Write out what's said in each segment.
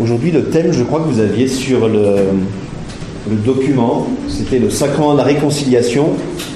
Aujourd'hui, le thème, je crois que vous aviez sur le document, c'était le sacrement de la réconciliation.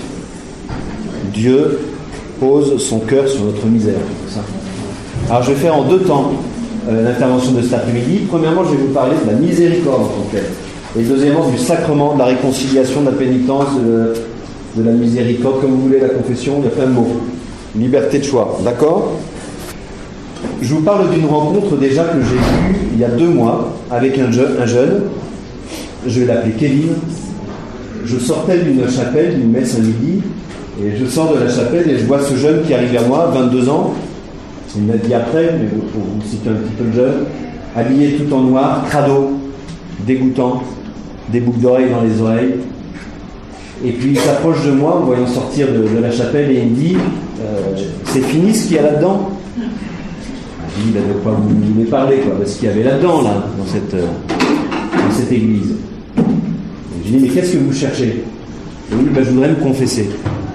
Dieu pose son cœur sur notre misère. Ça. Alors, je vais faire en deux temps l'intervention de cet après-midi. Premièrement, je vais vous parler de la miséricorde en tant que telle. Et deuxièmement, du sacrement de la réconciliation, de la pénitence, de la miséricorde, comme vous voulez, la confession, il y a plein de mots. Liberté de choix, d'accord ? Je vous parle d'une rencontre déjà que j'ai eue il y a 2 mois avec un jeune, je vais l'appeler Kevin. Je sortais d'une chapelle, d'une messe à midi, et je sors de la chapelle et je vois ce jeune qui arrive vers moi, 22 ans, il m'a dit après, mais pour vous citer un petit peu le jeune, habillé tout en noir, crado, dégoûtant, des boucles d'oreilles dans les oreilles. Et puis il s'approche de moi en me voyant sortir de la chapelle et il me dit c'est fini ce qu'il y a là-dedans. Je dis, de quoi vous voulez parler, quoi, parce qu'il y avait là-dedans, là, dans cette église. Et je dis, mais qu'est-ce que vous cherchez? Il me dit, je voudrais me confesser.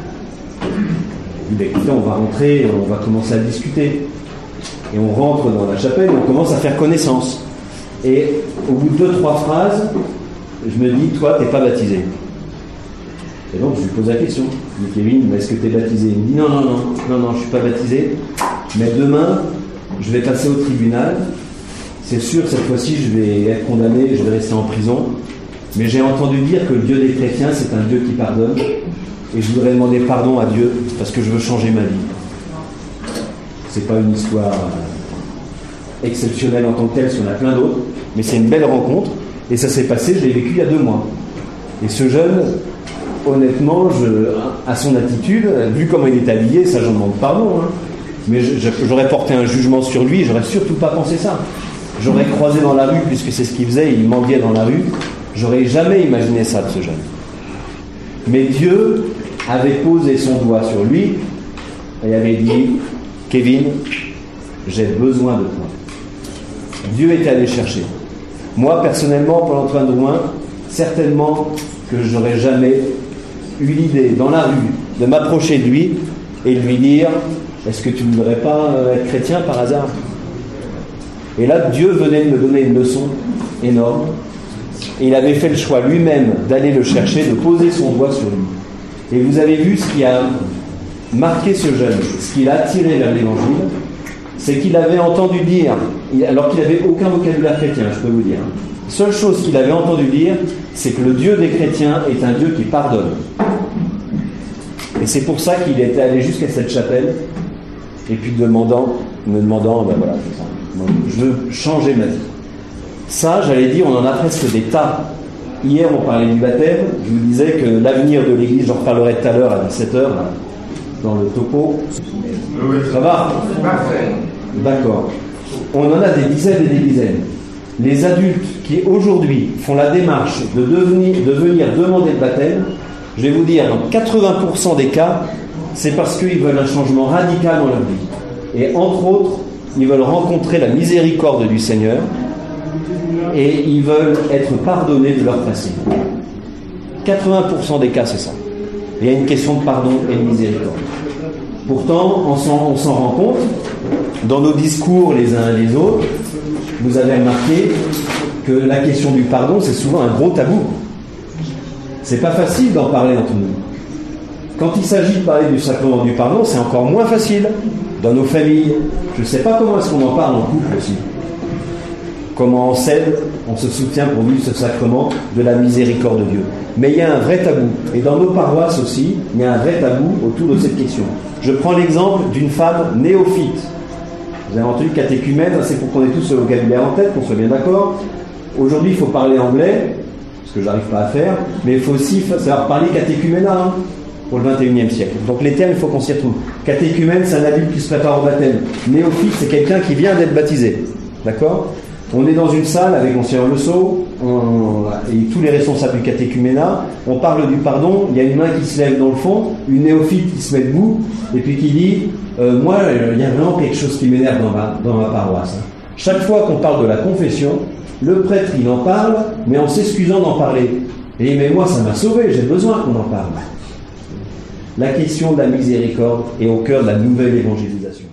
Je dis, écoutez, on va rentrer, on va commencer à discuter. Et on rentre dans la chapelle et on commence à faire connaissance. Et au bout de 2-3 phrases, je me dis, toi, t'es pas baptisé. Et donc, je lui pose la question. Je dis, Kevin, est-ce que t'es baptisé? Il me dit, non, je suis pas baptisé. Mais demain, je vais passer au tribunal. C'est sûr, cette fois-ci, je vais être condamné, je vais rester en prison. Mais j'ai entendu dire que le Dieu des chrétiens, c'est un Dieu qui pardonne. Et je voudrais demander pardon à Dieu parce que je veux changer ma vie. C'est pas une histoire exceptionnelle en tant que telle, il y en a plein d'autres. Mais c'est une belle rencontre. Et ça s'est passé, je l'ai vécu il y a 2 mois. Et ce jeune, honnêtement, à son attitude, vu comment il est habillé, ça j'en demande pardon, hein. Mais j'aurais porté un jugement sur lui, j'aurais surtout pas pensé ça. J'aurais croisé dans la rue, puisque c'est ce qu'il faisait, il mendiait dans la rue, j'aurais jamais imaginé ça de ce jeune. Mais Dieu avait posé son doigt sur lui et avait dit, Kevin, j'ai besoin de toi. Dieu était allé chercher. Moi, personnellement, Paul-Antoine Drouin, certainement que je n'aurais jamais eu l'idée, dans la rue, de m'approcher de lui et de lui dire, est-ce que tu ne voudrais pas être chrétien par hasard? Et là, Dieu venait de me donner une leçon énorme. Et il avait fait le choix lui-même d'aller le chercher, de poser son doigt sur lui. Et vous avez vu ce qui a marqué ce jeune, ce qui l'a attiré vers l'évangile, c'est qu'il avait entendu dire, alors qu'il n'avait aucun vocabulaire chrétien, je peux vous dire. La seule chose qu'il avait entendu dire, c'est que le Dieu des chrétiens est un Dieu qui pardonne. Et c'est pour ça qu'il était allé jusqu'à cette chapelle, et puis me demandant, voilà, je veux changer ma vie. Ça, j'allais dire, on en a presque des tas. Hier, on parlait du baptême. Je vous disais que l'avenir de l'Église, j'en reparlerai tout à l'heure à 17h, dans le topo. Ça va? D'accord. On en a des dizaines et des dizaines. Les adultes qui, aujourd'hui, font la démarche de venir demander le baptême, je vais vous dire, dans 80% des cas, c'est parce qu'ils veulent un changement radical dans leur vie. Et entre autres, ils veulent rencontrer la miséricorde du Seigneur et ils veulent être pardonnés de leur passé. 80% des cas, c'est ça. Il y a une question de pardon et de miséricorde. Pourtant, on s'en rend compte, dans nos discours les uns et les autres, vous avez remarqué que la question du pardon, c'est souvent un gros tabou. C'est pas facile d'en parler entre nous. Quand il s'agit de parler du sacrement du pardon, c'est encore moins facile. Dans nos familles, je ne sais pas comment est-ce qu'on en parle en couple aussi. Comment on s'aide, on se soutient pour vivre ce sacrement de la miséricorde de Dieu. Mais il y a un vrai tabou. Et dans nos paroisses aussi, il y a un vrai tabou autour de cette question. Je prends l'exemple d'une femme néophyte. Vous avez entendu catéchumène, c'est pour qu'on ait tous ce vocabulaire en tête, qu'on soit bien d'accord. Aujourd'hui, il faut parler anglais, ce que j'arrive pas à faire, mais il faut aussi savoir parler catéchuménat, hein, pour le 21e siècle. Donc les termes, il faut qu'on s'y retrouve. Catéchumène, c'est un adulte qui se prépare au baptême. Néophyte, c'est quelqu'un qui vient d'être baptisé. D'accord? On est dans une salle avec Monseigneur Le Sceau et tous les responsables du catéchuménat. On parle du pardon. Il y a une main qui se lève dans le fond, une néophyte qui se met debout et puis qui dit moi, il y a vraiment quelque chose qui m'énerve dans ma paroisse. Chaque fois qu'on parle de la confession, le prêtre il en parle, mais en s'excusant d'en parler. Et mais moi, ça m'a sauvé. J'ai besoin qu'on en parle. La question de la miséricorde est au cœur de la nouvelle évangélisation.